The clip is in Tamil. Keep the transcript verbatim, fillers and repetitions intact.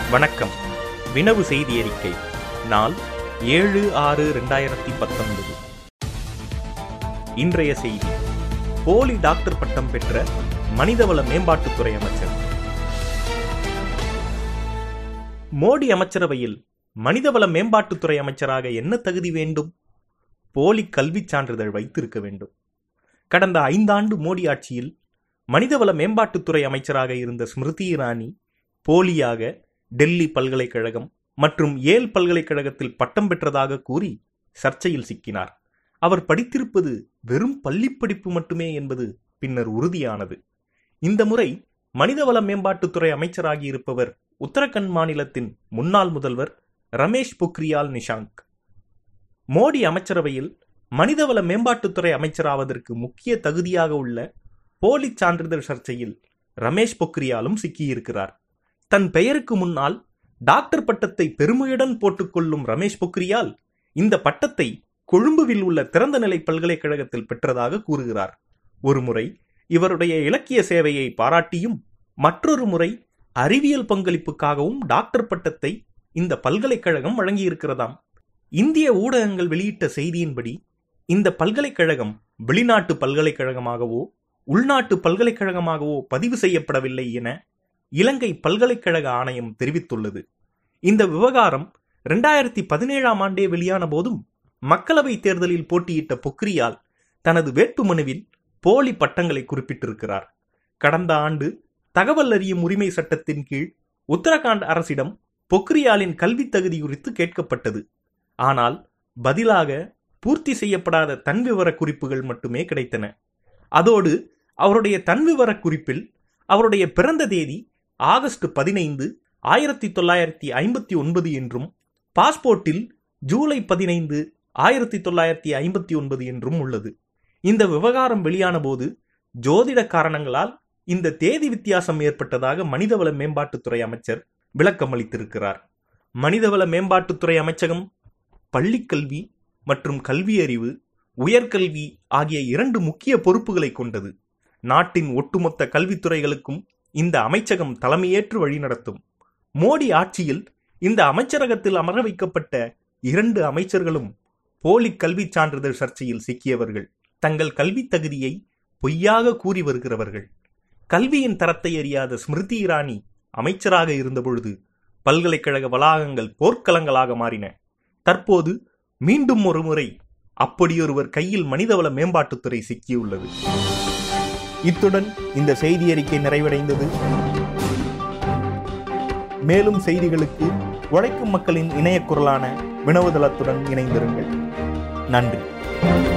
வணக்கம். வினவு செய்தி அறிக்கை. நாள் ஏழு ஆறு இரண்டாயிரத்தி பத்தொன்பது. இன்றைய செய்தி: போலி டாக்டர் பட்டம் பெற்ற மனிதவள மேம்பாட்டுத்துறை அமைச்சர். மோடி அமைச்சரவையில் மனிதவள மேம்பாட்டுத்துறை அமைச்சராக என்ன தகுதி வேண்டும்? போலி கல்வி சான்றிதழ் வைத்திருக்க வேண்டும். கடந்த ஐந்தாண்டு மோடி ஆட்சியில் மனிதவள மேம்பாட்டுத்துறை அமைச்சராக இருந்த ஸ்மிருதி இரானி போலியாக டெல்லி பல்கலைக்கழகம் மற்றும் ஏல் பல்கலைக்கழகத்தில் பட்டம் பெற்றதாக கூறி சர்ச்சையில் சிக்கினார். அவர் படித்திருப்பது வெறும் பள்ளி படிப்பு மட்டுமே என்பது பின்னர் உறுதியானது. இந்த முறை மனிதவள மேம்பாட்டுத்துறை அமைச்சராகி இருப்பவர் உத்தரகண்ட் மாநிலத்தின் முன்னாள் முதல்வர் ரமேஷ் பொக்ரியால் நிஷாங்க். மோடி அமைச்சரவையில் மனிதவள மேம்பாட்டுத்துறை அமைச்சராவதற்கு முக்கிய தகுதியாக உள்ள போலி சான்றிதழ் சர்ச்சையில் ரமேஷ் பொக்ரியாலும் சிக்கியிருக்கிறார். தன் பெயருக்கு முன்னால் டாக்டர் பட்டத்தை பெருமையுடன் போட்டுக்கொள்ளும் ரமேஷ் பொக்ரியால் இந்த பட்டத்தை கொழும்புவில் உள்ள திறந்த நிலை பல்கலைக்கழகத்தில் பெற்றதாக கூறுகிறார். ஒரு முறை இவருடைய இலக்கிய சேவையை பாராட்டியும் மற்றொரு முறை அறிவியல் பங்களிப்புக்காகவும் டாக்டர் பட்டத்தை இந்த பல்கலைக்கழகம் வழங்கியிருக்கிறதாம். இந்திய ஊடகங்கள் வெளியிட்ட செய்தியின்படி இந்த பல்கலைக்கழகம் வெளிநாட்டு பல்கலைக்கழகமாகவோ உள்நாட்டு பல்கலைக்கழகமாகவோ பதிவு செய்யப்படவில்லை என இலங்கை பல்கலைக்கழக ஆணையம் தெரிவித்துள்ளது. இந்த விவகாரம் இரண்டாயிரத்தி பதினேழாம் ஆண்டே வெளியான போதும் மக்களவை தேர்தலில் போட்டியிட்ட பொக்ரியால் தனது வேட்புமனுவில் போலி பட்டங்களை குறிப்பிட்டிருக்கிறார். கடந்த ஆண்டு தகவல் அறியும் உரிமை சட்டத்தின் கீழ் உத்தரகாண்ட் அரசிடம் பொக்ரியாலின் கல்வி தகுதி குறித்து கேட்கப்பட்டது. ஆனால் பதிலாக பூர்த்தி செய்யப்படாத தன்விவர குறிப்புகள் மட்டுமே கிடைத்தன. அதோடு அவருடைய தன்விவர குறிப்பில் அவருடைய பிறந்த தேதி ஆகஸ்ட் பதினைந்து ஆயிரத்தி தொள்ளாயிரத்தி ஐம்பத்தி ஒன்பது என்றும் பாஸ்போர்ட்டில் ஜூலை பதினைந்து ஆயிரத்தி தொள்ளாயிரத்தி ஐம்பத்தி ஒன்பது என்றும் உள்ளது. இந்த விவகாரம் வெளியான போது ஜோதிட காரணங்களால் இந்த தேதி வித்தியாசம் ஏற்பட்டதாக மனிதவள மேம்பாட்டுத்துறை அமைச்சர் விளக்கம் அளித்திருக்கிறார். மனிதவள மேம்பாட்டுத்துறை அமைச்சகம் பள்ளிக்கல்வி மற்றும் கல்வி அறிவு, உயர்கல்வி ஆகிய இரண்டு முக்கிய பொறுப்புகளை கொண்டது. நாட்டின் ஒட்டுமொத்த கல்வித்துறைகளுக்கும் இந்த அமைச்சகம் தலைமையேற்று வழிநடத்தும். மோடி ஆட்சியில் இந்த அமைச்சரகத்தில் அமர வைக்கப்பட்ட இரண்டு அமைச்சர்களும் போலி கல்வி சான்றிதழ் சர்ச்சையில் சிக்கியவர்கள். தங்கள் கல்வி தகுதியை பொய்யாக கூறி வருகிறவர்கள். கல்வியின் தரத்தை அறியாத ஸ்மிருதி இரானி அமைச்சராக இருந்தபொழுது பல்கலைக்கழக வளாகங்கள் போர்க்களங்களாக மாறின. தற்போது மீண்டும் ஒரு முறை அப்படியொருவர் கையில் மனிதவள மேம்பாட்டுத்துறை சிக்கியுள்ளது. இத்துடன் இந்த செய்தி அறிக்கை நிறைவடைந்தது. மேலும் செய்திகளுக்கு உழைக்கும் மக்களின் இணைய குரலான வினவுதளத்துடன் இணைந்திருங்கள். நன்றி.